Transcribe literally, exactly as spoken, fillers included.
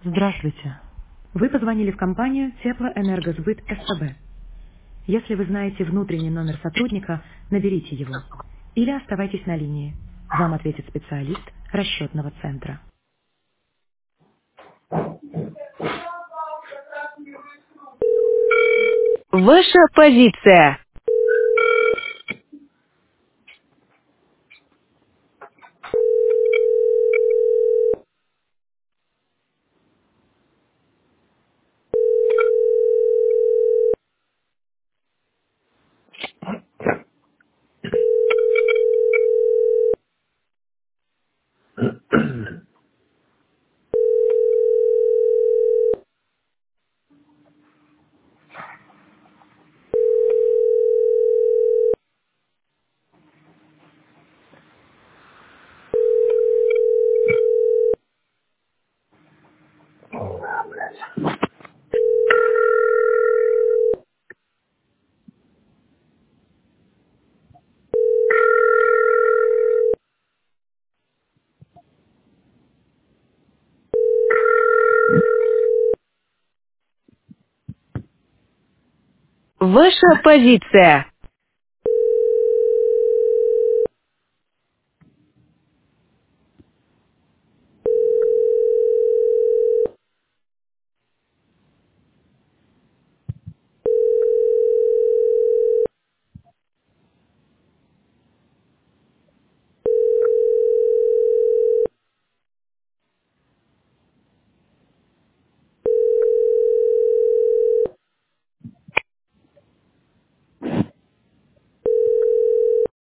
Здравствуйте. Вы позвонили в компанию Теплоэнергосбыт СПБ. Если вы знаете внутренний номер сотрудника, наберите его. Или оставайтесь на линии. Вам ответит специалист расчетного центра. Ваша позиция. Ваша позиция.